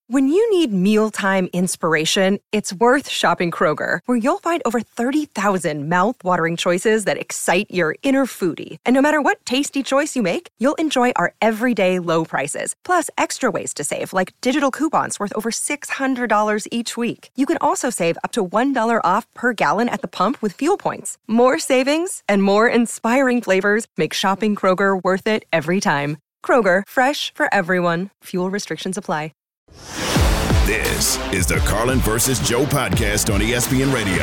When you need mealtime inspiration, it's worth shopping Kroger, where you'll find over 30,000 mouth-watering choices that excite your inner foodie. And no matter what tasty choice you make, you'll enjoy our everyday low prices, plus extra ways to save, like digital coupons worth over $600 each week. You can also save up to $1 off per gallon at the pump with fuel points. More savings and more inspiring flavors make shopping Kroger worth it every time. Kroger, fresh for everyone. Fuel restrictions apply. This is the Carlin versus Joe podcast on ESPN Radio.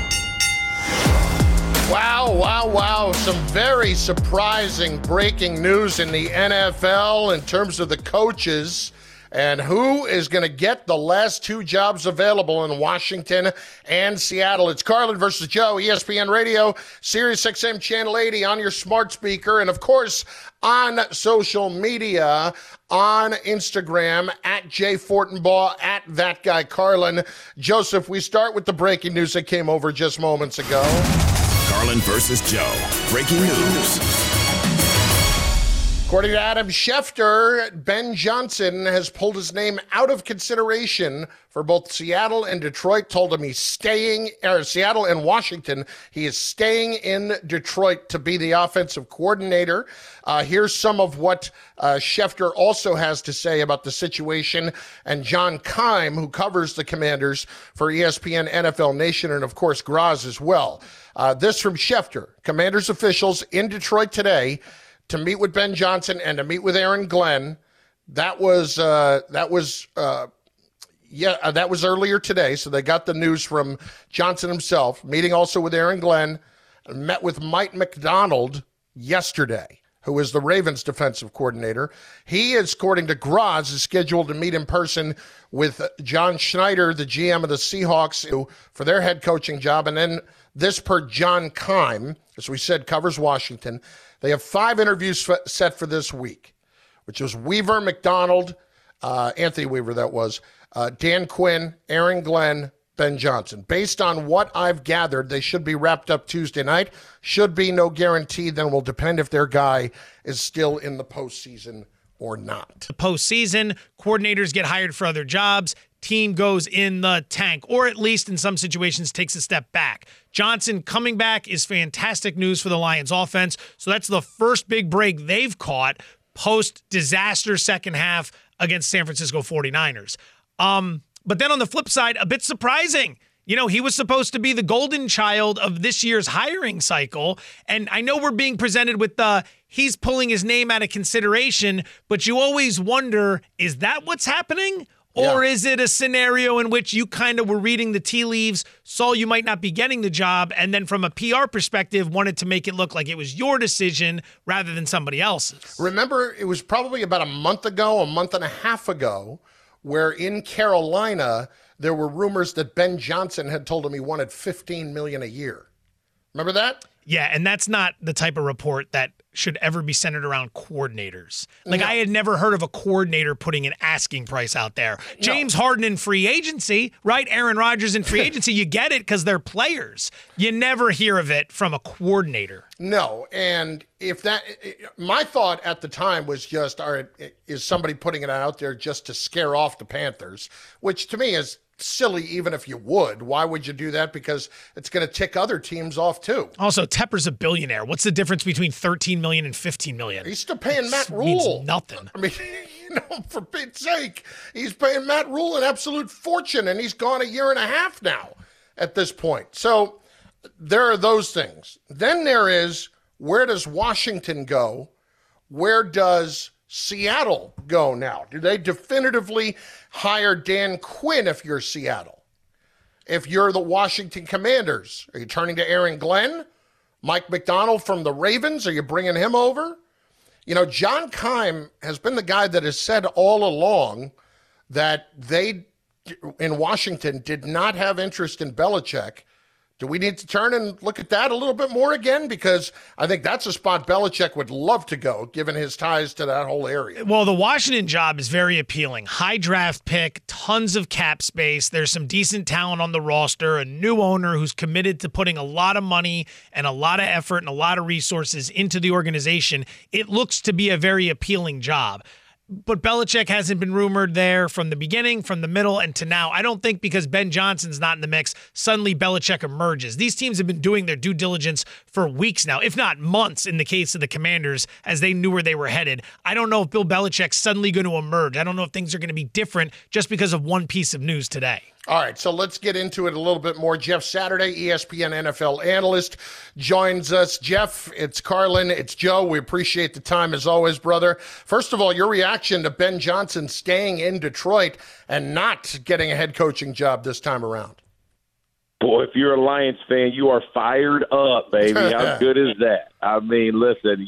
Wow. Some very surprising breaking news in the NFL in terms of the coaches and who is going to get the last two jobs available in Washington and Seattle. It's Carlin versus Joe, ESPN Radio, Sirius XM Channel 80 on your smart speaker, and of course on social media, on Instagram, at Jay Fortenbaugh, at That Guy Carlin. Joseph, we start with the breaking news that came over just moments ago. Carlin versus Joe, breaking news. According to Adam Schefter, Ben Johnson has pulled his name out of consideration for both Seattle and Detroit. Told him he's staying, Seattle and Washington. He is staying in Detroit to be the offensive coordinator. Here's some of what Schefter also has to say about the situation. And John Keim, who covers the Commanders for ESPN NFL Nation, and of course Graz as well. This from Schefter. Commanders officials in Detroit today to meet with Ben Johnson and to meet with Aaron Glenn. That was earlier today. So they got the news from Johnson himself. Meeting also with Aaron Glenn. Met with Mike Macdonald yesterday, who is the Ravens defensive coordinator. He is, according to Graz, is scheduled to meet in person with John Schneider, the GM of the Seahawks, for their head coaching job. And then this per John Keim, as we said, covers Washington. They have 5 interviews set for this week, which was Weaver, McDonald, Anthony Weaver, that was, Dan Quinn, Aaron Glenn, Ben Johnson. Based on what I've gathered, they should be wrapped up Tuesday night. Should be no guarantee, then will depend if their guy is still in the postseason or not. The postseason, coordinators get hired for other jobs, team goes in the tank, or at least in some situations takes a step back. Johnson coming back is fantastic news for the Lions offense. So that's the first big break they've caught post-disaster second half against San Francisco 49ers. But then on the flip side, a bit surprising. You know, he was supposed to be the golden child of this year's hiring cycle. And I know we're being presented with he's pulling his name out of consideration, but you always wonder, is that what's happening? Or is it a scenario in which you kind of were reading the tea leaves, saw you might not be getting the job, and then from a PR perspective wanted to make it look like it was your decision rather than somebody else's? Remember, it was probably about a month and a half ago, where in Carolina, there were rumors that Ben Johnson had told him he wanted $15 million a year. Remember that? Yeah, and that's not the type of report that should ever be centered around coordinators. Like, no. I had never heard of a coordinator putting an asking price out there. James Harden in free agency, right? Aaron Rodgers in free agency, you get it because they're players. You never hear of it from a coordinator. No, and my thought at the time was just, all right, is somebody putting it out there just to scare off the Panthers, which to me is silly even if you would. Why would you do that? Because it's going to tick other teams off too. Also, Tepper's a billionaire. What's the difference between $13 million and $15 million? He's still paying Matt Rule. Means nothing. I mean, for Pete's sake, he's paying Matt Rule an absolute fortune, and he's gone a year and a half now at this point. So there are those things. Then there is, where does Washington go? Where does Seattle go now? Do they definitively hire Dan Quinn if you're Seattle? If you're the Washington Commanders, are you turning to Aaron Glenn? Mike Macdonald from the Ravens, are you bringing him over? You know, John Keim has been the guy that has said all along that they, in Washington, did not have interest in Belichick. Do we need to turn and look at that a little bit more again? Because I think that's a spot Belichick would love to go, given his ties to that whole area. Well, the Washington job is very appealing. High draft pick, tons of cap space. There's some decent talent on the roster, a new owner who's committed to putting a lot of money and a lot of effort and a lot of resources into the organization. It looks to be a very appealing job. But Belichick hasn't been rumored there from the beginning, from the middle, and to now. I don't think because Ben Johnson's not in the mix, suddenly Belichick emerges. These teams have been doing their due diligence for weeks now, if not months in the case of the Commanders, as they knew where they were headed. I don't know if Bill Belichick's suddenly going to emerge. I don't know if things are going to be different just because of one piece of news today. All right, so let's get into it a little bit more. Jeff Saturday, ESPN NFL analyst, joins us. Jeff, it's Carlin, it's Joe. We appreciate the time as always, brother. First of all, your reaction to Ben Johnson staying in Detroit and not getting a head coaching job this time around. Boy, if you're a Lions fan, you are fired up, baby. How good is that? I mean, listen,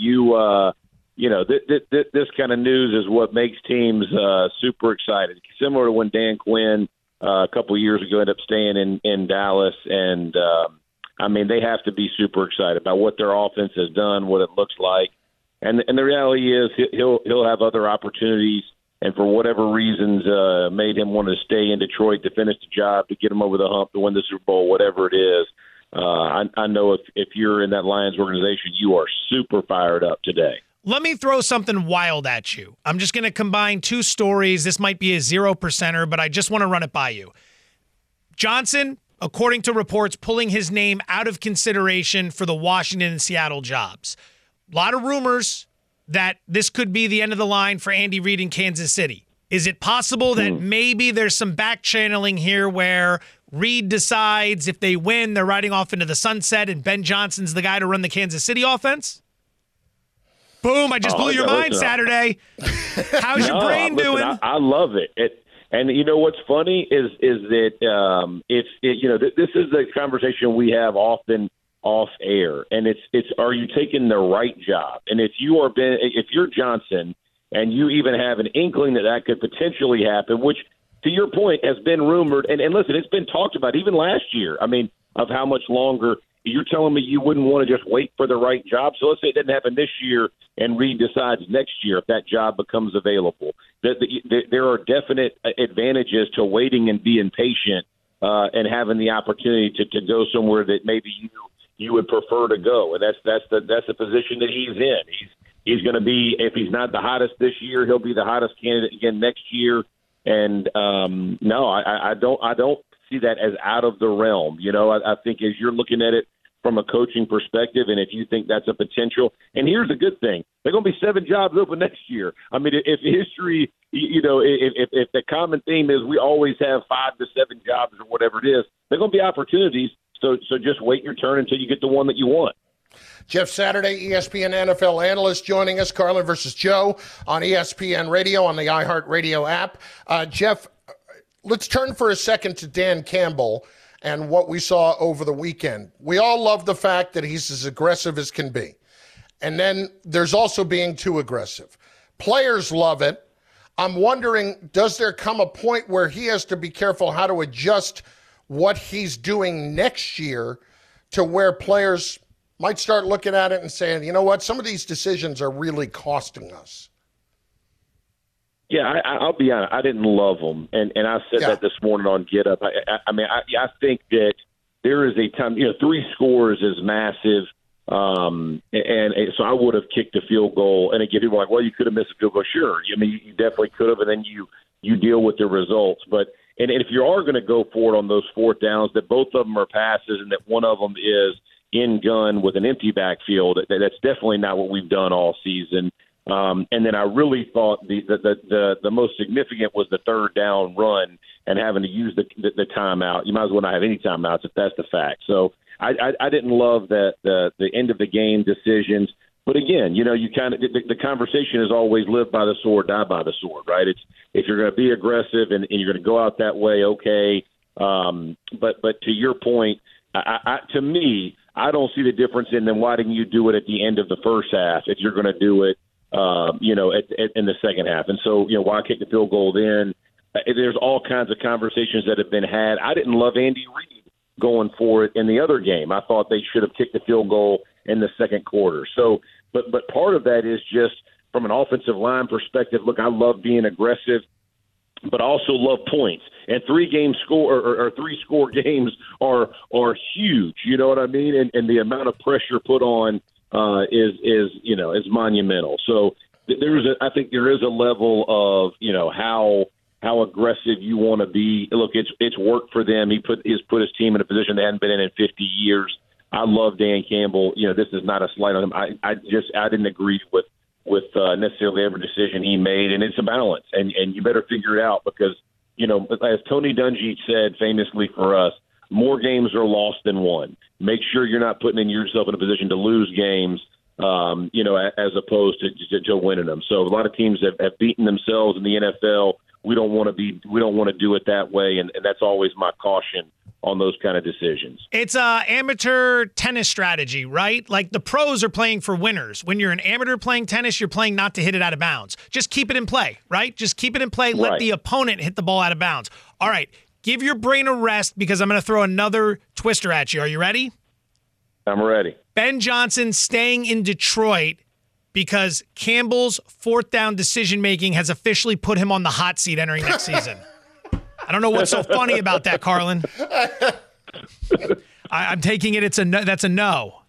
this kind of news is what makes teams super excited. Similar to when Dan Quinn a couple of years ago ended up staying in Dallas, and they have to be super excited about what their offense has done, what it looks like, and the reality is he'll have other opportunities, and for whatever reasons made him want to stay in Detroit to finish the job, to get him over the hump, to win the Super Bowl, whatever it is. I know if you're in that Lions organization, you are super fired up today. Let me throw something wild at you. I'm just going to combine two stories. This might be a 0%er, but I just want to run it by you. Johnson, according to reports, pulling his name out of consideration for the Washington and Seattle jobs. A lot of rumors that this could be the end of the line for Andy Reid in Kansas City. Is it possible that maybe there's some back channeling here where Reid decides if they win, they're riding off into the sunset and Ben Johnson's the guy to run the Kansas City offense? Boom, I just blew your mind Saturday. How's your brain doing? I love it. And you know what's funny is that this is the conversation we have often off air, and it's are you taking the right job? And if you're Johnson and you even have an inkling that could potentially happen, which to your point has been rumored, and listen, it's been talked about even last year. I mean, of how much longer. You're telling me you wouldn't want to just wait for the right job? So let's say it doesn't happen this year and Reid decides next year if that job becomes available. There are definite advantages to waiting and being patient and having the opportunity to go somewhere that maybe you would prefer to go. And that's the position that he's in. He's going to be, if he's not the hottest this year, he'll be the hottest candidate again next year. And I don't see that as out of the realm. I think as you're looking at it from a coaching perspective, and if you think that's a potential, and here's the good thing, there are going to be 7 jobs open next year. I mean, if history, if the common theme is we always have 5 to 7 jobs or whatever it is, there are going to be opportunities. So just wait your turn until you get the one that you want. Jeff Saturday, ESPN NFL analyst, joining us. Carlin versus Joe on ESPN Radio on the iHeartRadio app. Jeff, let's turn for a second to Dan Campbell and what we saw over the weekend. We all love the fact that he's as aggressive as can be. And then there's also being too aggressive. Players love it. I'm wondering, does there come a point where he has to be careful how to adjust what he's doing next year to where players might start looking at it and saying, you know what, some of these decisions are really costing us? Yeah, I'll be honest. I didn't love them, and I said that this morning on Get Up. I think that there is a time. 3 scores is massive, and so I would have kicked a field goal. And again, people are like, well, you could have missed a field goal. Sure, you definitely could have, and then you deal with the results. But and if you are going to go for it on those 4th downs, that both of them are passes, and that one of them is in gun with an empty backfield, that's definitely not what we've done all season. And then I really thought the most significant was the 3rd down run and having to use the timeout. You might as well not have any timeouts if that's the fact. So I didn't love the end of the game decisions. But again, you kind of the conversation is always live by the sword, die by the sword, right? It's if you're going to be aggressive and you're going to go out that way, okay. But to your point, to me, I don't see the difference in then why didn't you do it at the end of the first half if you're going to do it, in the second half. And so, why kick the field goal then? There's all kinds of conversations that have been had. I didn't love Andy Reid going for it in the other game. I thought they should have kicked the field goal in the second quarter. So, but part of that is just from an offensive line perspective. Look, I love being aggressive, but I also love points. And 3 score games are huge. You know what I mean? And the amount of pressure put on is monumental. So I think there is a level of, how aggressive you want to be. Look, it's worked for them. He's put his team in a position they hadn't been in 50 years. I love Dan Campbell. This is not a slight on him. I didn't agree with necessarily every decision he made, and it's a balance, and you better figure it out because, as Tony Dungy said famously for us, more games are lost than won. Make sure you're not putting yourself in a position to lose games, as opposed to winning them. So a lot of teams have beaten themselves in the NFL. We don't want to do it that way, and that's always my caution on those kind of decisions. It's a amateur tennis strategy, right? Like the pros are playing for winners. When you're an amateur playing tennis, you're playing not to hit it out of bounds. Just keep it in play, right? Just keep it in play. Let the opponent hit the ball out of bounds. All right, give your brain a rest because I'm going to throw another twister at you. Are you ready? I'm ready. Ben Johnson staying in Detroit because Campbell's fourth down decision-making has officially put him on the hot seat entering next season. I don't know what's so funny about that, Carlin. I'm taking it. That's a no.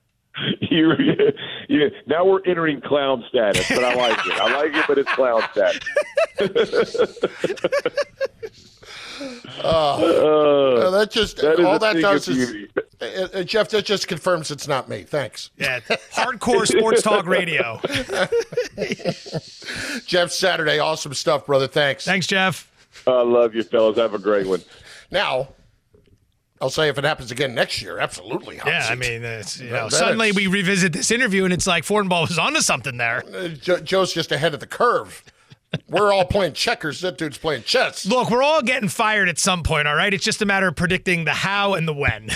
Now we're entering clown status, but I like it. I like it, but it's clown status. That does is Jeff. That just confirms it's not me. Thanks. Yeah, hardcore sports talk radio. Jeff Saturday, awesome stuff, brother. Thanks. Thanks, Jeff. I love you, fellas. Have a great one. Now, I'll say if it happens again next year, absolutely. I mean, suddenly we revisit this interview and it's like Fortenbaugh was onto something there. Joe's just ahead of the curve. We're all playing checkers. That dude's playing chess. Look, we're all getting fired at some point, all right? It's just a matter of predicting the how and the when.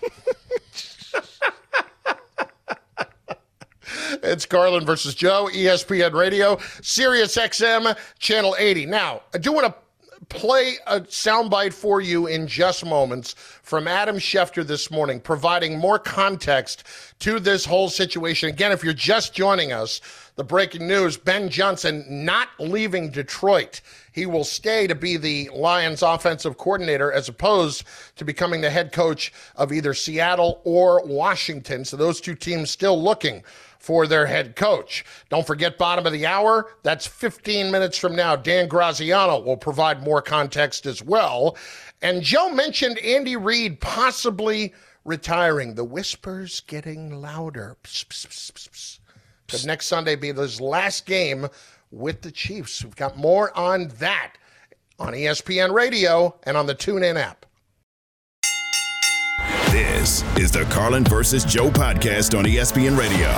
It's Carlin versus Joe, ESPN Radio, Sirius XM, Channel 80. Now, I do want to play a soundbite for you in just moments from Adam Schefter this morning, providing more context to this whole situation. Again, if you're just joining us, the breaking news, Ben Johnson not leaving Detroit. He will stay to be the Lions offensive coordinator as opposed to becoming the head coach of either Seattle or Washington. So those two teams still looking for their head coach. Don't forget, bottom of the hour, that's 15 minutes from now. Dan Graziano will provide more context as well. And Joe mentioned Andy Reid possibly retiring. The whispers getting louder. Psst, psst, psst, psst, psst. Could next Sunday be his last game with the Chiefs? We've got more on that on ESPN Radio and on the TuneIn app. This is the Carlin versus Joe podcast on ESPN Radio.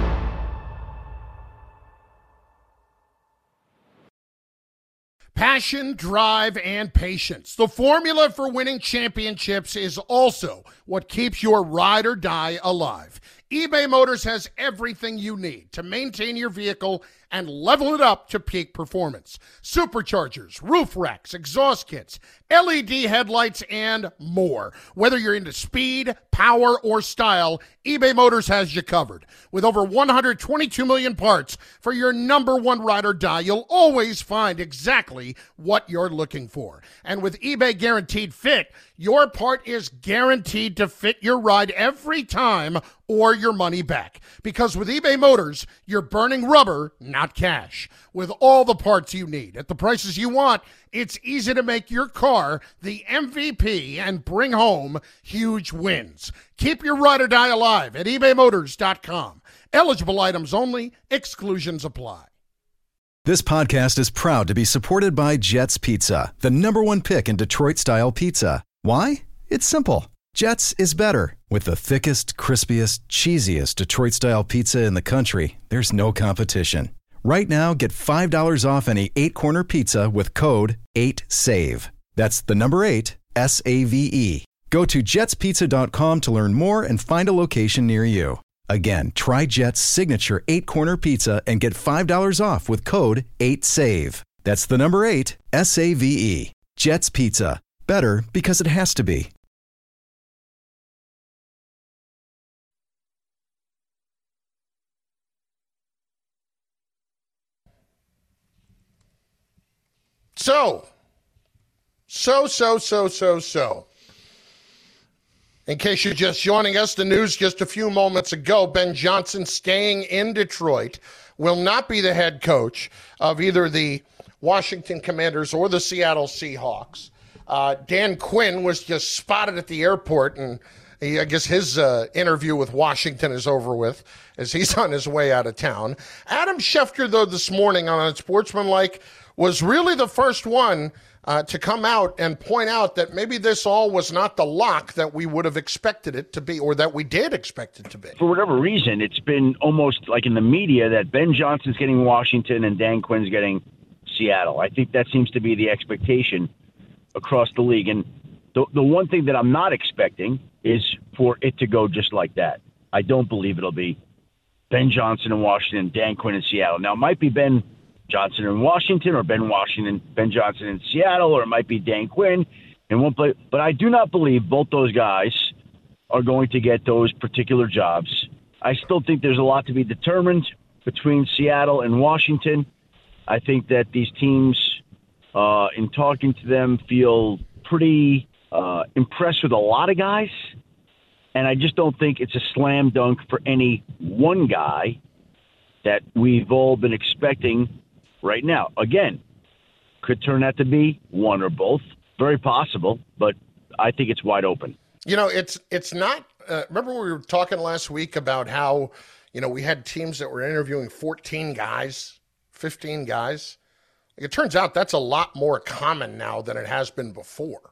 Passion, drive, and patience. The formula for winning championships is also what keeps your ride or die alive. eBay Motors has everything you need to maintain your vehicle and level it up to peak performance. Superchargers, roof racks, exhaust kits, LED headlights, and more. Whether you're into speed, power, or style, eBay Motors has you covered. With over 122 million parts for your number one ride or die, you'll always find exactly what you're looking for. And with eBay Guaranteed Fit, your part is guaranteed to fit your ride every time or your money back. Because with eBay Motors, you're burning rubber, not cash. With all the parts you need at the prices you want, it's easy to make your car the MVP and bring home huge wins. Keep your ride or die alive at ebaymotors.com. Eligible items only. Exclusions apply. This podcast is proud to be supported by Jets Pizza, the #1 pick in Detroit-style pizza. Why? It's simple. Jets is better. With the thickest, crispiest, cheesiest Detroit-style pizza in the country, there's no competition. Right now, get $5 off any 8-corner pizza with code 8SAVE. That's the number 8, S-A-V-E. Go to jetspizza.com to learn more and find a location near you. Again, try Jet's signature 8-corner pizza and get $5 off with code 8SAVE. That's the number 8, S-A-V-E. Jet's Pizza. Better because it has to be. So. In case you're just joining us, the news just a few moments ago, Ben Johnson staying in Detroit will not be the head coach of either the Washington Commanders or the Seattle Seahawks. Dan Quinn was just spotted at the airport, and I guess his interview with Washington is over with as he's on his way out of town. Adam Schefter, though, this morning on Unsportsmanlike was really the first one to come out and point out that maybe this all was not the lock that we would have expected it to be, or that we did expect it to be. For whatever reason, it's been almost like in the media that Ben Johnson's getting Washington and Dan Quinn's getting Seattle. I think that seems to be the expectation across the league. And the one thing that I'm not expecting is for it to go just like that. I don't believe it'll be Ben Johnson in Washington, Dan Quinn in Seattle. Now, it might be Ben Johnson in Washington or Ben Johnson in Seattle, or it might be Dan Quinn in one place. But I do not believe both those guys are going to get those particular jobs. I still think there's a lot to be determined between Seattle and Washington. I think that these teams, in talking to them, feel pretty impressed with a lot of guys. And I just don't think it's a slam dunk for any one guy that we've all been expecting right now. Again, could turn out to be one or both. Very possible, but I think it's wide open. You know, it's not remember we were talking last week about how, you know, we had teams that were interviewing 14 guys, 15 guys. It turns out that's a lot more common now than it has been before.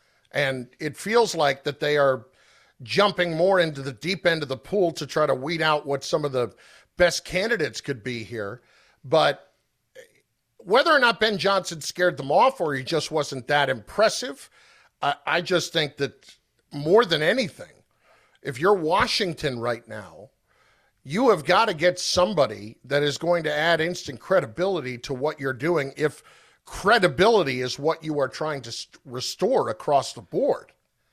And it feels like that they are jumping more into the deep end of the pool to try to weed out what some of the best candidates could be here. But whether or not Ben Johnson scared them off or he just wasn't that impressive, I just think that more than anything, if you're Washington right now, you have got to get somebody that is going to add instant credibility to what you're doing, if credibility is what you are trying to restore across the board.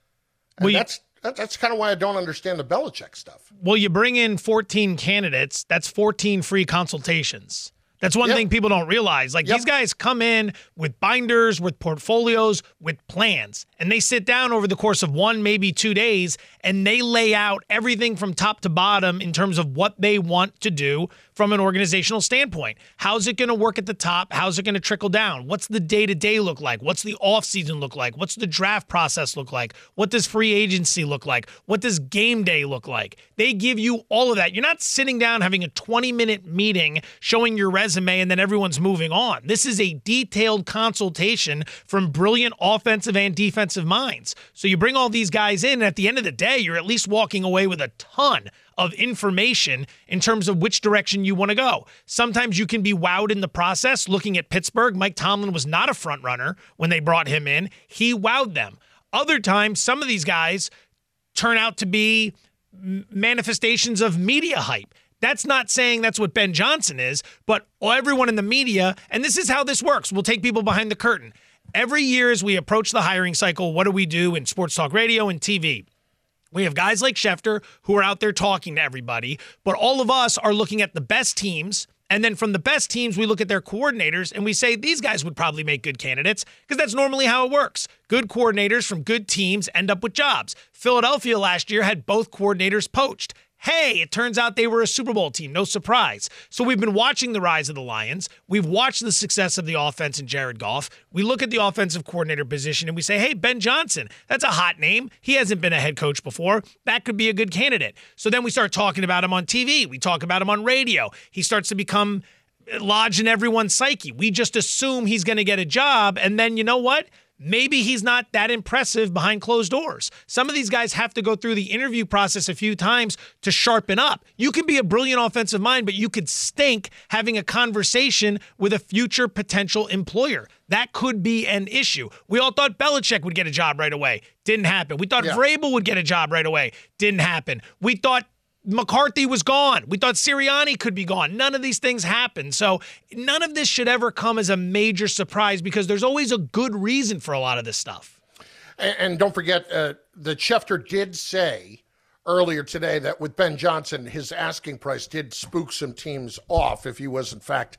And that's kind of why I don't understand the Belichick stuff. Well, you bring in 14 candidates, that's 14 free consultations. That's one thing people don't realize. Like, these guys come in with binders, with portfolios, with plans, and they sit down over the course of 1, maybe 2 days, and they lay out everything from top to bottom in terms of what they want to do from an organizational standpoint. How's it going to work at the top? How's it going to trickle down? What's the day-to-day look like? What's the offseason look like? What's the draft process look like? What does free agency look like? What does game day look like? They give you all of that. You're not sitting down having a 20-minute meeting showing your resume and then everyone's moving on. This is a detailed consultation from brilliant offensive and defensive minds. So you bring all these guys in, and at the end of the day, you're at least walking away with a ton of information in terms of which direction you want to go. Sometimes you can be wowed in the process. Looking at Pittsburgh, Mike Tomlin was not a front runner when they brought him in. He wowed them. Other times, some of these guys turn out to be manifestations of media hype. That's not saying that's what Ben Johnson is, but everyone in the media, and this is how this works. We'll take people behind the curtain. Every year as we approach the hiring cycle, what do we do in sports talk radio and TV? We have guys like Schefter who are out there talking to everybody, but all of us are looking at the best teams, and then from the best teams, we look at their coordinators, and we say these guys would probably make good candidates, because that's normally how it works. Good coordinators from good teams end up with jobs. Philadelphia last year had both coordinators poached. Hey, it turns out they were a Super Bowl team. No surprise. So we've been watching the rise of the Lions. We've watched the success of the offense in Jared Goff. We look at the offensive coordinator position and we say, hey, Ben Johnson, that's a hot name. He hasn't been a head coach before. That could be a good candidate. So then we start talking about him on TV. We talk about him on radio. He starts to become lodged in everyone's psyche. We just assume he's going to get a job. And then you know what? Maybe he's not that impressive behind closed doors. Some of these guys have to go through the interview process a few times to sharpen up. You can be a brilliant offensive mind, but you could stink having a conversation with a future potential employer. That could be an issue. We all thought Belichick would get a job right away. Didn't happen. We thought Vrabel would get a job right away. Didn't happen. We thought McCarthy was gone. We thought Sirianni could be gone. None of these things happened. So none of this should ever come as a major surprise, because there's always a good reason for a lot of this stuff. And don't forget, that Schefter did say earlier today that with Ben Johnson, his asking price did spook some teams off if he was, in fact,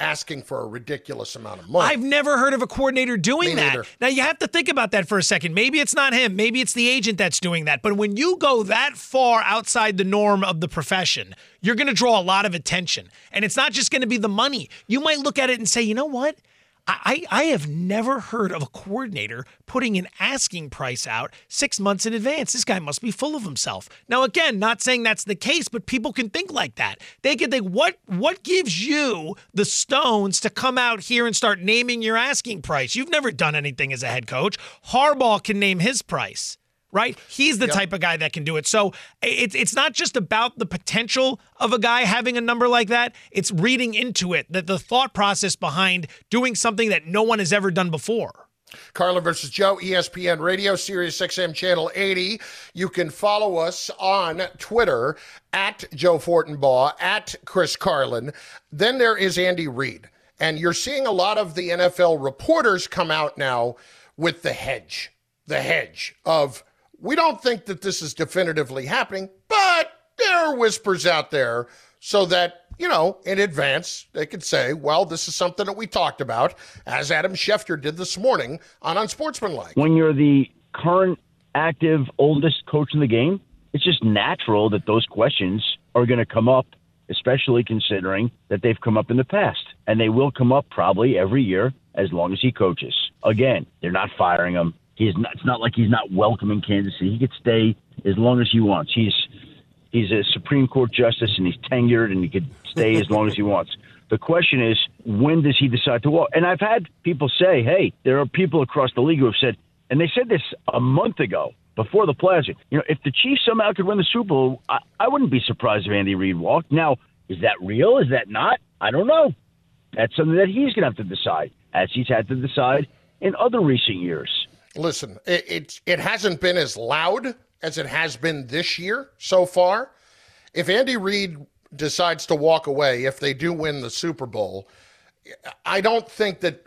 asking for a ridiculous amount of money. I've never heard of a coordinator doing that. Neither. Now, you have to think about that for a second. Maybe it's not him. Maybe it's the agent that's doing that. But when you go that far outside the norm of the profession, you're going to draw a lot of attention. And it's not just going to be the money. You might look at it and say, you know what? I have never heard of a coordinator putting an asking price out 6 months in advance. This guy must be full of himself. Now, again, not saying that's the case, but people can think like that. They can think, what gives you the stones to come out here and start naming your asking price? You've never done anything as a head coach. Harbaugh can name his price. Right? He's the type of guy that can do it. So it's not just about the potential of a guy having a number like that. It's reading into it, that the thought process behind doing something that no one has ever done before. Carlin versus Joe, ESPN Radio, Sirius XM Channel 80. You can follow us on Twitter at Joe Fortenbaugh, at Chris Carlin. Then there is Andy Reid. And you're seeing a lot of the NFL reporters come out now with the hedge of, we don't think that this is definitively happening, but there are whispers out there so that, in advance, they could say, well, this is something that we talked about, as Adam Schefter did this morning on Unsportsmanlike. When you're the current active oldest coach in the game, it's just natural that those questions are going to come up, especially considering that they've come up in the past. And they will come up probably every year as long as he coaches. Again, they're not firing him. It's not like he's not welcoming Kansas City. He could stay as long as he wants. He's a Supreme Court justice, and he's tenured, and he could stay as long as he wants. The question is, when does he decide to walk? And I've had people say, hey, there are people across the league who have said, and they said this a month ago before the playoffs, if the Chiefs somehow could win the Super Bowl, I wouldn't be surprised if Andy Reid walked. Now, is that real? Is that not? I don't know. That's something that he's going to have to decide, as he's had to decide in other recent years. Listen, it hasn't been as loud as it has been this year so far. If Andy Reid decides to walk away, if they do win the Super Bowl, I don't think that,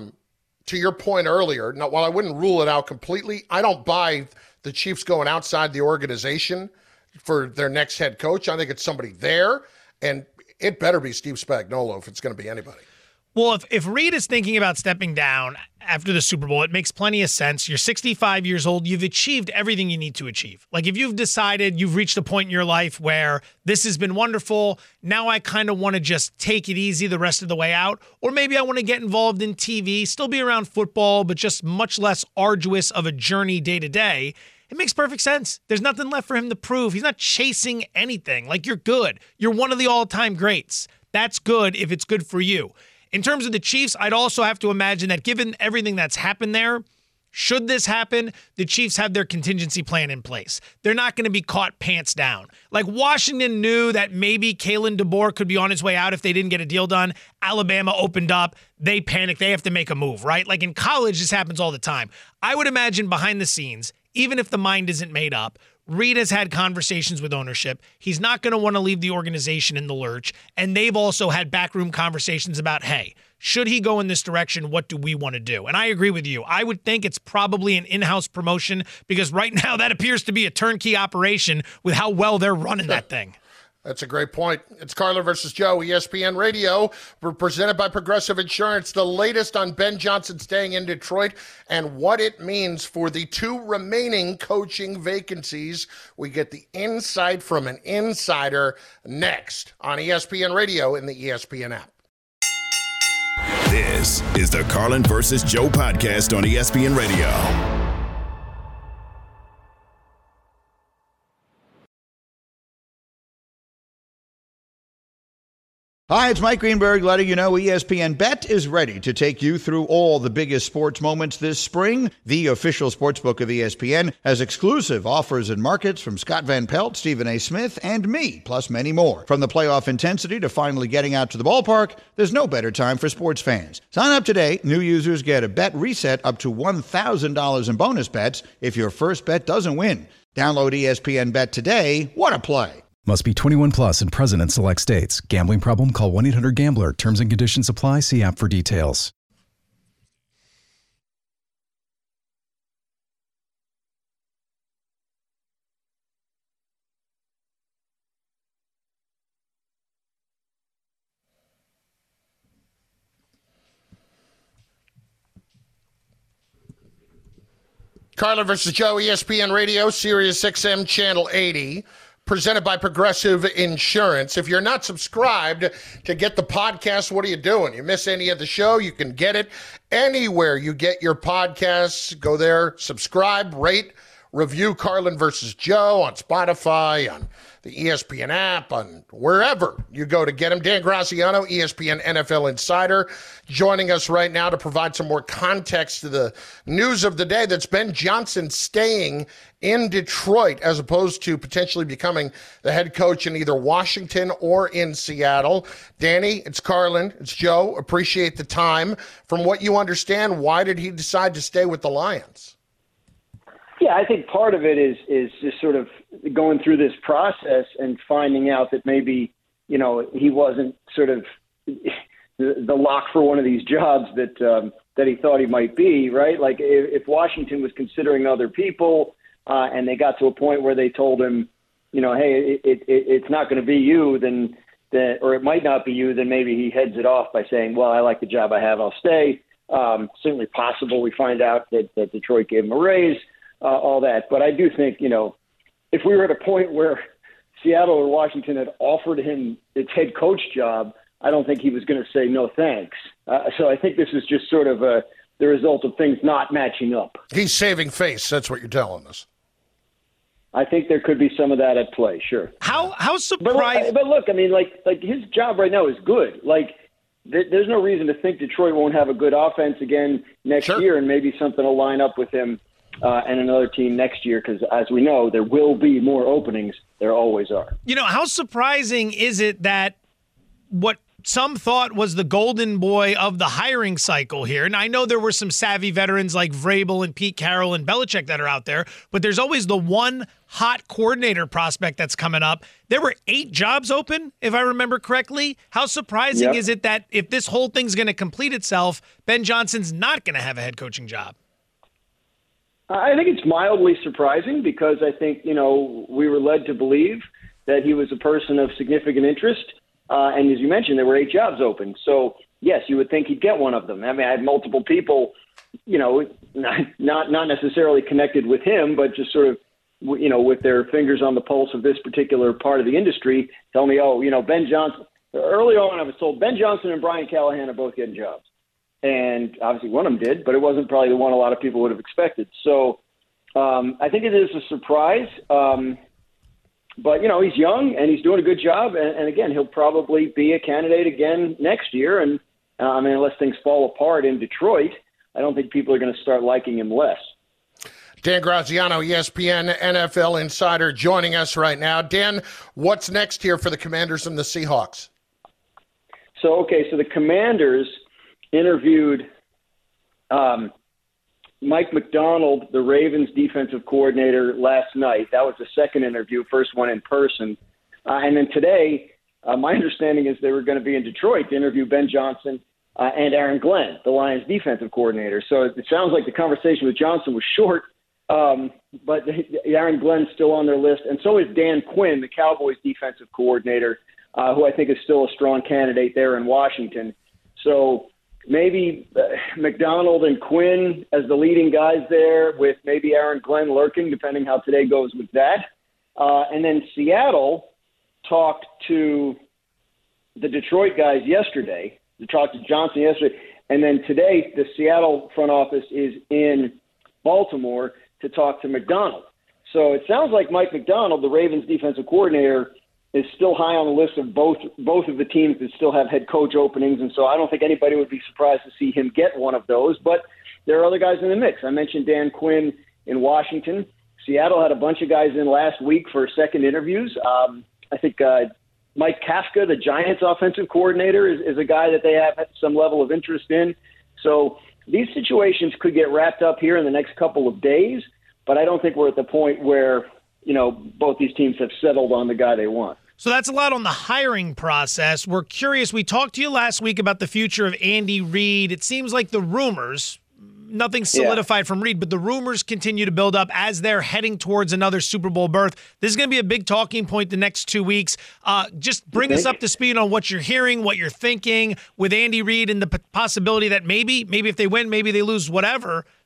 to your point earlier, now, while I wouldn't rule it out completely, I don't buy the Chiefs going outside the organization for their next head coach. I think it's somebody there, and it better be Steve Spagnuolo if it's going to be anybody. Well, if Reid is thinking about stepping down after the Super Bowl, it makes plenty of sense. You're 65 years old. You've achieved everything you need to achieve. Like, if you've decided you've reached a point in your life where this has been wonderful, now I kind of want to just take it easy the rest of the way out. Or maybe I want to get involved in TV, still be around football, but just much less arduous of a journey day to day. It makes perfect sense. There's nothing left for him to prove. He's not chasing anything. Like, you're good. You're one of the all-time greats. That's good if it's good for you. In terms of the Chiefs, I'd also have to imagine that given everything that's happened there, should this happen, the Chiefs have their contingency plan in place. They're not going to be caught pants down. Like, Washington knew that maybe Kalen DeBoer could be on his way out if they didn't get a deal done. Alabama opened up. They panicked. They have to make a move, right? Like, in college, this happens all the time. I would imagine behind the scenes, even if the mind isn't made up, Reid has had conversations with ownership. He's not going to want to leave the organization in the lurch. And they've also had backroom conversations about, hey, should he go in this direction? What do we want to do? And I agree with you. I would think it's probably an in-house promotion because right now that appears to be a turnkey operation with how well they're running that thing. That's a great point. It's Carlin versus Joe, ESPN Radio. We're presented by Progressive Insurance. The latest on Ben Johnson staying in Detroit and what it means for the two remaining coaching vacancies. We get the insight from an insider next on ESPN Radio in the ESPN app. This is the Carlin versus Joe podcast on ESPN Radio. Hi, it's Mike Greenberg letting you know ESPN Bet is ready to take you through all the biggest sports moments this spring. The official sportsbook of ESPN has exclusive offers and markets from Scott Van Pelt, Stephen A. Smith, and me, plus many more. From the playoff intensity to finally getting out to the ballpark, there's no better time for sports fans. Sign up today. New users get a bet reset up to $1,000 in bonus bets if your first bet doesn't win. Download ESPN Bet today. What a play. Must be 21 plus and present in select states. Gambling problem? Call 1-800-GAMBLER. Terms and conditions apply. See app for details. Carlin versus Joe, ESPN Radio, Sirius XM Channel 80, presented by Progressive Insurance. If you're not subscribed to get the podcast, what are you doing? You miss any of the show, you can get it anywhere you get your podcasts. Go there, subscribe, rate, review Carlin versus Joe on Spotify, on the ESPN app, on wherever you go to get him. Dan Graziano, ESPN NFL Insider, joining us right now to provide some more context to the news of the day. That's Ben Johnson staying in Detroit as opposed to potentially becoming the head coach in either Washington or in Seattle. Danny, it's Carlin, it's Joe. Appreciate the time. From what you understand, why did he decide to stay with the Lions? Yeah, I think part of it is just sort of going through this process and finding out that maybe, he wasn't sort of the lock for one of these jobs that he thought he might be, right? Like if Washington was considering other people and they got to a point where they told him, hey, it's not going to be you, or it might not be you, then maybe he heads it off by saying, well, I like the job I have, I'll stay. Certainly possible we find out that Detroit gave him a raise. All that. But I do think, if we were at a point where Seattle or Washington had offered him its head coach job, I don't think he was going to say no thanks. So I think this is just sort of the result of things not matching up. He's saving face. That's what you're telling us. I think there could be some of that at play, sure. How surprised? But look, I mean, like his job right now is good. Like there's no reason to think Detroit won't have a good offense again next year, and maybe something will line up with him and another team next year, because as we know, there will be more openings. There always are. How surprising is it that what some thought was the golden boy of the hiring cycle here, and I know there were some savvy veterans like Vrabel and Pete Carroll and Belichick that are out there, but there's always the one hot coordinator prospect that's coming up. There were 8 jobs open, if I remember correctly. How surprising is it that if this whole thing's going to complete itself, Ben Johnson's not going to have a head coaching job? I think it's mildly surprising because I think, we were led to believe that he was a person of significant interest. And as you mentioned, there were 8 jobs open. So, yes, you would think he'd get one of them. I mean, I had multiple people, not necessarily connected with him, but just sort of, with their fingers on the pulse of this particular part of the industry, tell me, Ben Johnson. Early on, I was told Ben Johnson and Brian Callahan are both getting jobs. And obviously one of them did, but it wasn't probably the one a lot of people would have expected. So I think it is a surprise. But, he's young and he's doing a good job. And again, he'll probably be a candidate again next year. And unless things fall apart in Detroit, I don't think people are going to start liking him less. Dan Graziano, ESPN NFL Insider, joining us right now. Dan, what's next here for the Commanders and the Seahawks? So the Commanders interviewed Mike Macdonald, the Ravens defensive coordinator, last night. That was the second interview, first one in person. And then today, my understanding is they were going to be in Detroit to interview Ben Johnson and Aaron Glenn, the Lions defensive coordinator. So it sounds like the conversation with Johnson was short, but Aaron Glenn's still on their list. And so is Dan Quinn, the Cowboys defensive coordinator, who I think is still a strong candidate there in Washington. So maybe McDonald and Quinn as the leading guys there, with maybe Aaron Glenn lurking, depending how today goes with that. And then Seattle talked to the Detroit guys yesterday. They talked to Johnson yesterday. And then today, the Seattle front office is in Baltimore to talk to McDonald. So it sounds like Mike McDonald, the Ravens defensive coordinator, is still high on the list of both of the teams that still have head coach openings. And so I don't think anybody would be surprised to see him get one of those. But there are other guys in the mix. I mentioned Dan Quinn in Washington. Seattle had a bunch of guys in last week for second interviews. I think Mike Kafka, the Giants offensive coordinator, is a guy that they have some level of interest in. So these situations could get wrapped up here in the next couple of days. But I don't think we're at the point where, both these teams have settled on the guy they want. So that's a lot on the hiring process. We're curious. We talked to you last week about the future of Andy Reid. It seems like the rumors, nothing solidified from Reid, but the rumors continue to build up as they're heading towards another Super Bowl berth. This is going to be a big talking point the next 2 weeks. Just bring us up to speed on what you're hearing, what you're thinking with Andy Reid, and the possibility that maybe if they win, maybe they lose, whatever,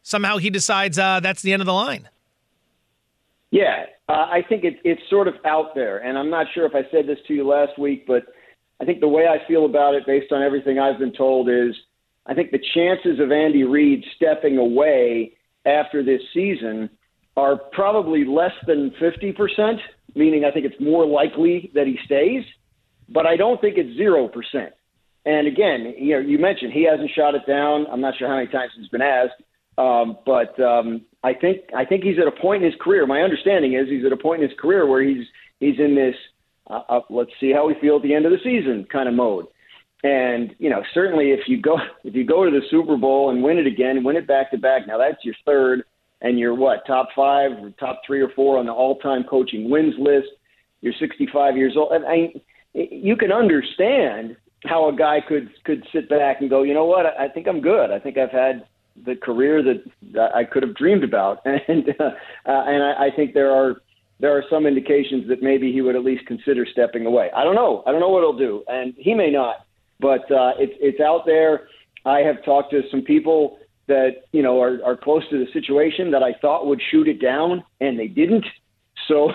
somehow he decides that's the end of the line. Yeah, I think it's sort of out there, and I'm not sure if I said this to you last week, but I think the way I feel about it, based on everything I've been told, is I think the chances of Andy Reid stepping away after this season are probably less than 50%, meaning I think it's more likely that he stays, but I don't think it's 0%. And again, you mentioned he hasn't shot it down. I'm not sure how many times he's been asked, but I think he's at a point in his career. My understanding is he's at a point in his career where he's in this let's see how we feel at the end of the season kind of mode. And certainly if you go to the Super Bowl and win it again, win it back to back, now that's your third, and you're top 5 or top 3 or 4 on the all-time coaching wins list. You're 65 years old, and you can understand how a guy could sit back and go, you know what, I think I'm good. I think I've had the career that I could have dreamed about, and I think there are some indications that maybe he would at least consider stepping away. I don't know what he'll do, and he may not, but it's out there. I have talked to some people that are close to the situation that I thought would shoot it down, and they didn't. So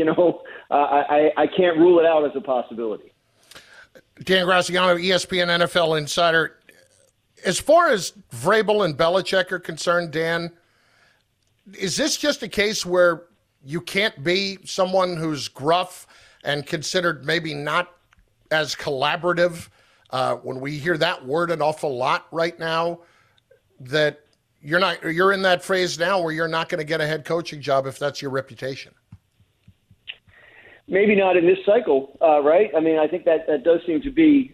I can't rule it out as a possibility. Dan Graziano, ESPN NFL Insider. As far as Vrabel and Belichick are concerned, Dan, is this just a case where you can't be someone who's gruff and considered maybe not as collaborative? When we hear that word an awful lot right now, that you're in that phase now where you're not going to get a head coaching job if that's your reputation. Maybe not in this cycle, right? I mean, I think that does seem to be,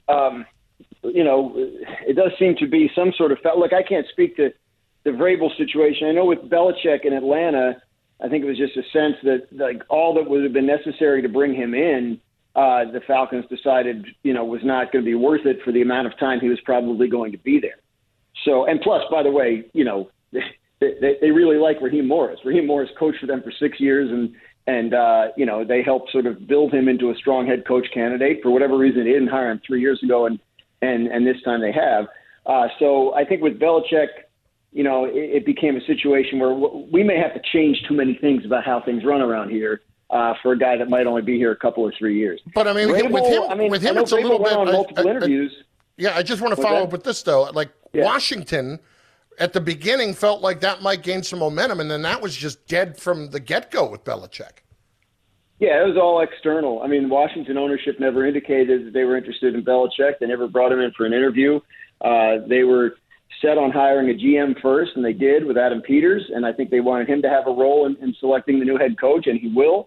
it does seem to be some sort of – look, I can't speak to the Vrabel situation. I know with Belichick in Atlanta, I think it was just a sense that all that would have been necessary to bring him in, the Falcons decided, was not going to be worth it for the amount of time he was probably going to be there. So, and plus, by the way, they really like Raheem Morris. Raheem Morris coached for them for 6 years, and they helped sort of build him into a strong head coach candidate. For whatever reason, they didn't hire him 3 years ago, and this time they have. So I think with Belichick, it became a situation where we may have to change too many things about how things run around here for a guy that might only be here a couple or 3 years. But I mean, Vrabel, with him, it's a little bit on multiple interviews. Yeah, I just want to follow up with this though. Washington, at the beginning, felt like that might gain some momentum, and then that was just dead from the get-go with Belichick. Yeah, it was all external. I mean, Washington ownership never indicated that they were interested in Belichick. They never brought him in for an interview. They were set on hiring a GM first, and they did with Adam Peters, and I think they wanted him to have a role in selecting the new head coach, and he will.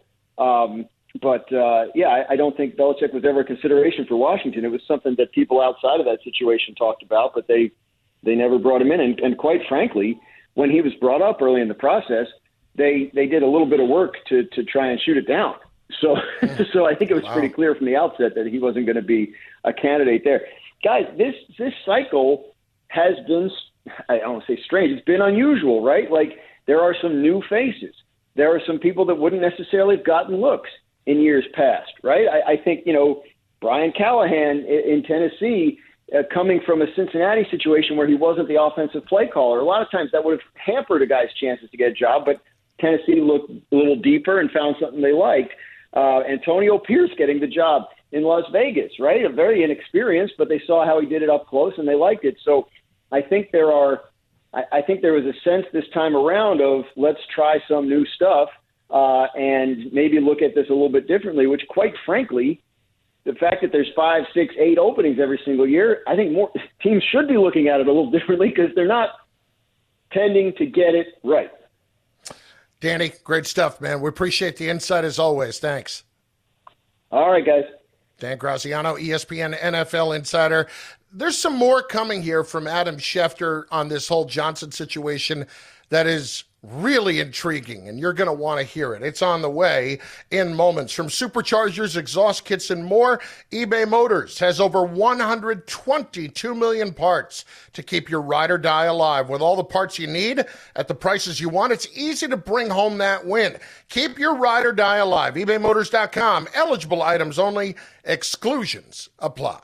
I don't think Belichick was ever a consideration for Washington. It was something that people outside of that situation talked about, but they never brought him in. And quite frankly, when he was brought up early in the process, they did a little bit of work to try and shoot it down. So I think it was pretty clear from the outset that he wasn't going to be a candidate there. Guys, this cycle has been, I don't want to say strange, it's been unusual, right? Like, there are some new faces. There are some people that wouldn't necessarily have gotten looks in years past, right? I think, Brian Callahan in Tennessee, coming from a Cincinnati situation where he wasn't the offensive play caller, a lot of times that would have hampered a guy's chances to get a job, but Tennessee looked a little deeper and found something they liked. Antonio Pierce getting the job in Las Vegas, right? A very inexperienced, but they saw how he did it up close and they liked it. So I think there was a sense this time around of let's try some new stuff and maybe look at this a little bit differently, which quite frankly, the fact that there's 5, 6, 8 openings every single year, I think more teams should be looking at it a little differently because they're not tending to get it right. Danny, great stuff, man. We appreciate the insight as always. Thanks. All right, guys. Dan Graziano, ESPN NFL Insider. There's some more coming here from Adam Schefter on this whole Johnson situation that is really intriguing, and you're going to want to hear it. It's on the way in moments. From superchargers, exhaust kits, and more, eBay Motors has over 122 million parts to keep your ride or die alive. With all the parts you need at the prices you want, it's easy to bring home that win. Keep your ride or die alive. ebaymotors.com. Eligible items only. Exclusions apply.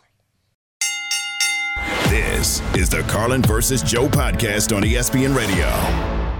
This is the Carlin versus Joe podcast on ESPN Radio.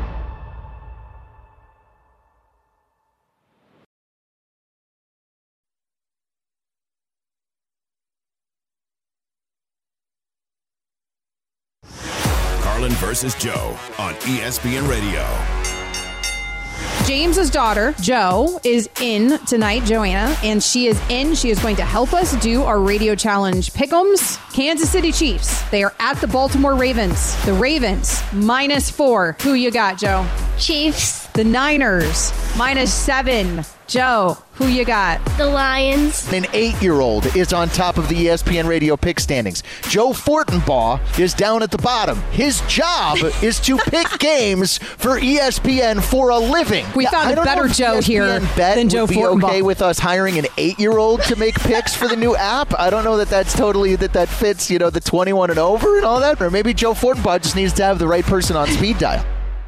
Carlin versus Joe on ESPN Radio. James's daughter, Jo, is in tonight, Joanna, and she is in. She is going to help us do our radio challenge pick'ems. Kansas City Chiefs, they are at the Baltimore Ravens. The Ravens, -4. Who you got, Joe? Chiefs. The Niners, -7. Joe, who you got? The Lions. An 8-year-old is on top of the ESPN radio pick standings. Joe Fortenbaugh is down at the bottom. His job is to pick games for ESPN for a living. We found a better Joe here than Joe Fortenbaugh. Would be okay with us hiring an 8-year-old to make picks for the new app? I don't know that that's totally that fits, the 21 and over and all that. Or maybe Joe Fortenbaugh just needs to have the right person on speed dial.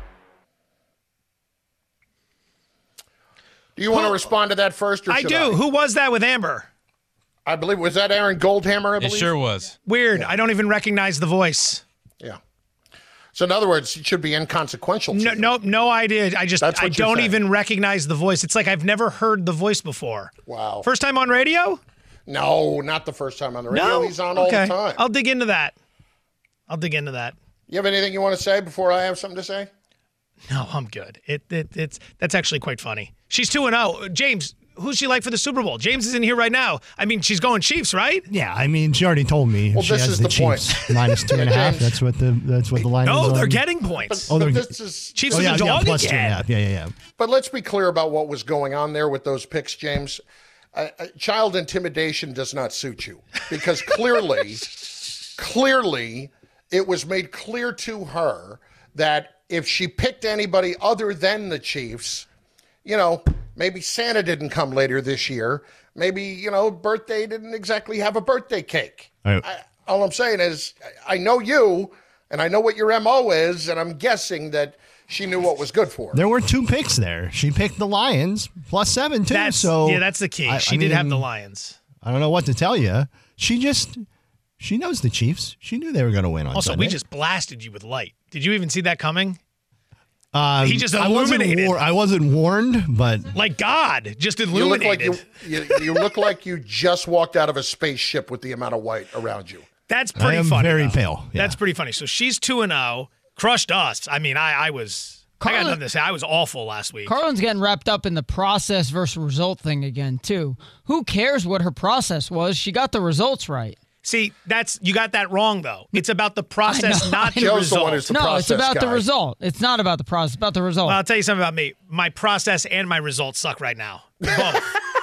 Do you want to respond to that first? Or I do. Who was that with Amber? I believe, was that Aaron Goldhammer? I believe it sure was. Weird. Yeah. I don't even recognize the voice. Yeah. So in other words, it should be inconsequential. No idea. I don't even recognize the voice. It's like I've never heard the voice before. Wow. First time on radio? No, not the first time on the radio. No? He's on all the time. I'll dig into that. You have anything you want to say before I have something to say? No, I'm good. That's actually quite funny. She's 2-0. James, who's she like for the Super Bowl? James is in here right now. I mean, she's going Chiefs, right? Yeah, I mean, she already told me. Well, she this has is the the Chiefs point. -2.5. That's what the line is. No, they're on. getting points. Chiefs is a dog plus again. 2.5. Yeah. But let's be clear about what was going on there with those picks, James. Child intimidation does not suit you because clearly, it was made clear to her that if she picked anybody other than the Chiefs, maybe Santa didn't come later this year. Maybe, birthday didn't exactly have a birthday cake. Right. All I'm saying is I know you, and I know what your MO is, and I'm guessing that she knew what was good for her. There were 2 picks there. She picked the Lions +7 too. That's the key. She did have the Lions. I don't know what to tell you. She knows the Chiefs. She knew they were going to win on Also, Sunday. we just blasted you with light. Did you even see that coming? He just illuminated. I wasn't warned, but like God just illuminated. You look like you just walked out of a spaceship with the amount of white around you. That's pretty I am funny. Very though. pale. Yeah. That's pretty funny. So she's 2-0, crushed us. I mean, I got nothing to say. I was awful last week. Carlin's getting wrapped up in the process versus result thing again too. Who cares what her process was? She got the results right. See, you got that wrong, though. It's about the process, not the result. It's about the result. It's not about the process. It's about the result. Well, I'll tell you something about me. My process and my results suck right now. Both.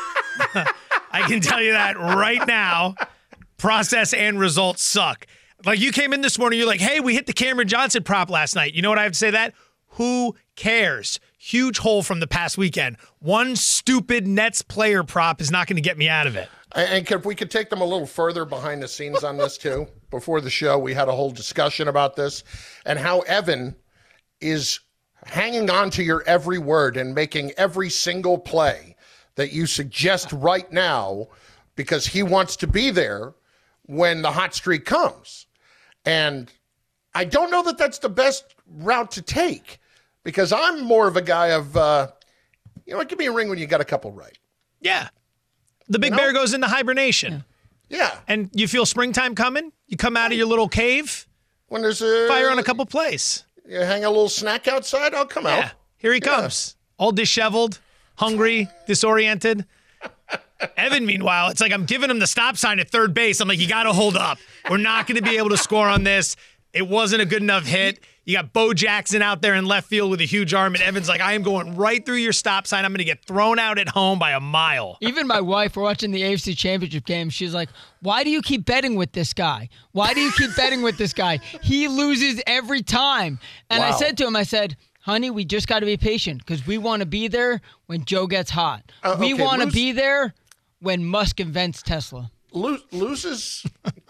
I can tell you that right now. Process and results suck. Like, you came in this morning, you're like, hey, we hit the Cameron Johnson prop last night. You know what I have to say to that? Who cares? Huge hole from the past weekend. One stupid Nets player prop is not going to get me out of it. And if we could take them a little further behind the scenes on this, too. Before the show, we had a whole discussion about this and how Evan is hanging on to your every word and making every single play that you suggest right now because he wants to be there when the hot streak comes. And I don't know that that's the best route to take because I'm more of a guy of, give me a ring when you got a couple right. Yeah. The big bear goes into hibernation. Yeah. And you feel springtime coming? You come out of your little cave? When there's fire on a couple plays. You hang a little snack outside, I'll come out. Here he comes. All disheveled, hungry, disoriented. Evan, meanwhile, it's like I'm giving him the stop sign at third base. I'm like, you got to hold up. We're not going to be able to score on this. It wasn't a good enough hit. You got Bo Jackson out there in left field with a huge arm, and Evan's like, I am going right through your stop sign. I'm going to get thrown out at home by a mile. Even my wife, we're watching the AFC Championship game. She's like, why do you keep betting with this guy? Why do you keep betting with this guy? He loses every time. And I said to him, honey, we just got to be patient because we want to be there when Joe gets hot. We want to be there when Musk invents Tesla. Loses...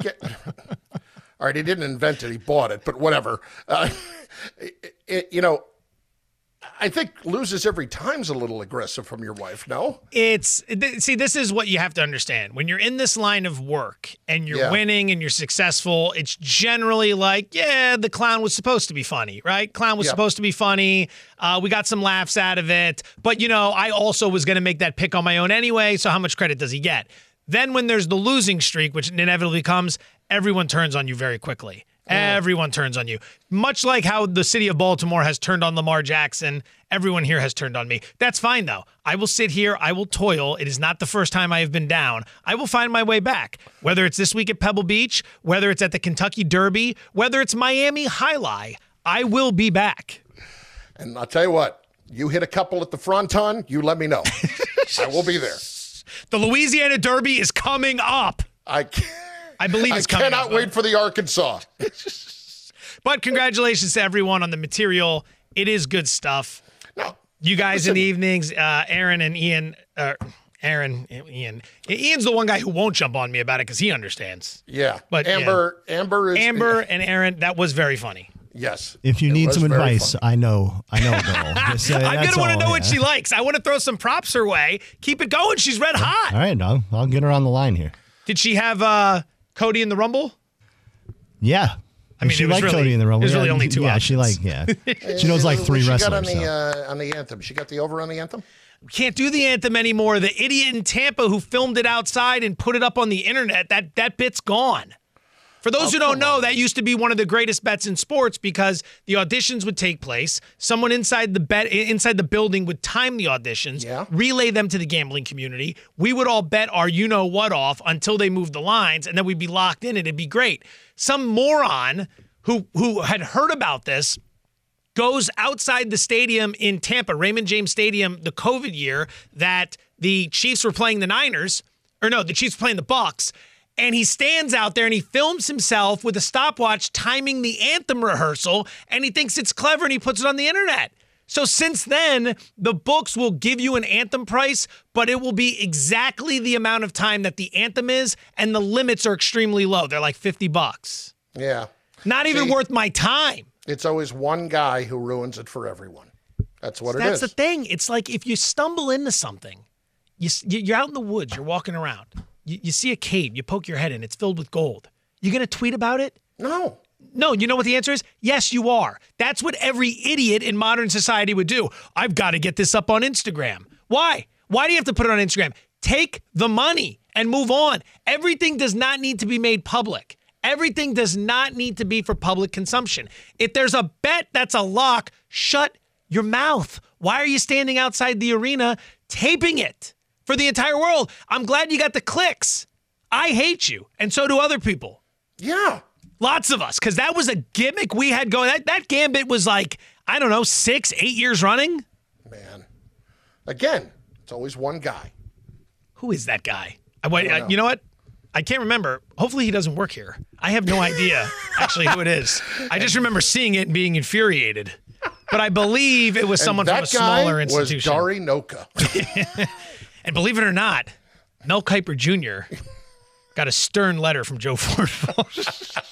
All right, he didn't invent it. He bought it, but whatever. I think loses every time's a little aggressive from your wife, no? This is what you have to understand. When you're in this line of work and you're winning and you're successful, it's generally like, the clown was supposed to be funny, right? Clown was supposed to be funny. We got some laughs out of it. But, I also was going to make that pick on my own anyway, so how much credit does he get? Then when there's the losing streak, which inevitably comes, everyone turns on you very quickly. Everyone turns on you. Much like how the city of Baltimore has turned on Lamar Jackson, everyone here has turned on me. That's fine, though. I will sit here. I will toil. It is not the first time I have been down. I will find my way back. Whether it's this week at Pebble Beach, whether it's at the Kentucky Derby, whether it's Miami Highlight, I will be back. And I'll tell you what, you hit a couple at the Fronton, you let me know. I will be there. The Louisiana Derby is coming up. I believe it's coming up. I cannot wait for the Arkansas. But congratulations to everyone on the material. It is good stuff. No, you guys in the evenings, Aaron and Ian. Ian's the one guy who won't jump on me about it because he understands. Yeah, but Amber and Aaron. That was very funny. Yes. If you need some advice, I know a girl. I'm going to want to know what she likes. I want to throw some props her way. Keep it going. She's red hot. All right, I'll get her on the line here. Did she have Cody in the Rumble? Yeah. I mean, she liked Cody in the Rumble. There's really only two options. She knows like three wrestlers. She got on the anthem. She got the over on the anthem? We can't do the anthem anymore. The idiot in Tampa who filmed it outside and put it up on the internet, that bit's gone. For those who don't know, that used to be one of the greatest bets in sports because the auditions would take place. Someone inside the building would time the auditions, relay them to the gambling community. We would all bet our you-know-what off until they moved the lines, and then we'd be locked in, and it'd be great. Some moron who had heard about this goes outside the stadium in Tampa, Raymond James Stadium, the COVID year that the Chiefs were playing the Niners, the Chiefs were playing the Bucs, and he stands out there and he films himself with a stopwatch timing the anthem rehearsal, and he thinks it's clever and he puts it on the internet. So since then, the books will give you an anthem price, but it will be exactly the amount of time that the anthem is, and the limits are extremely low. They're like $50. Yeah. Not even worth my time. It's always one guy who ruins it for everyone. That's what it is. That's the thing. It's like if you stumble into something, you're out in the woods, you're walking around. You see a cave, you poke your head in, it's filled with gold. You going to tweet about it? No. No, you know what the answer is? Yes, you are. That's what every idiot in modern society would do. I've got to get this up on Instagram. Why? Why do you have to put it on Instagram? Take the money and move on. Everything does not need to be made public. Everything does not need to be for public consumption. If there's a bet that's a lock, shut your mouth. Why are you standing outside the arena taping it? For the entire world. I'm glad you got the clicks. I hate you, and so do other people. Yeah. Lots of us, because that was a gimmick we had going. That gambit was like, 6, 8 years running. Man. Again, it's always one guy. Who is that guy? You know what? I can't remember. Hopefully he doesn't work here. I have no idea, actually, who it is. I just remember seeing it and being infuriated. But I believe it was someone from a smaller institution. That guy was Dari Noka. And believe it or not, Mel Kiper Jr. got a stern letter from Joe Fortenbaugh.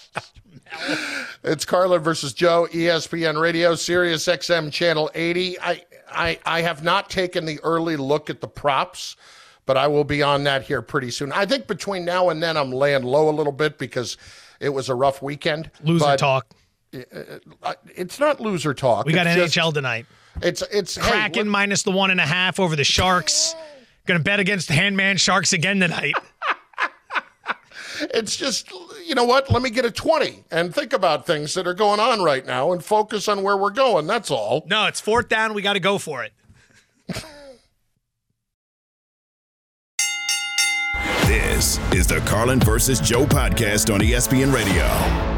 It's Carlin versus Joe, ESPN Radio, Sirius XM Channel 80. I have not taken the early look at the props, but I will be on that here pretty soon. I think between now and then I'm laying low a little bit because it was a rough weekend. Loser talk. It's not loser talk. We got NHL tonight. It's Kraken minus the 1.5 over the Sharks. Going to bet against the Handman Sharks again tonight. It's just, you know what? Let me get a 20 and think about things that are going on right now and focus on where we're going. That's all. No, it's 4th down. We got to go for it. This is the Carlin versus Joe podcast on ESPN Radio.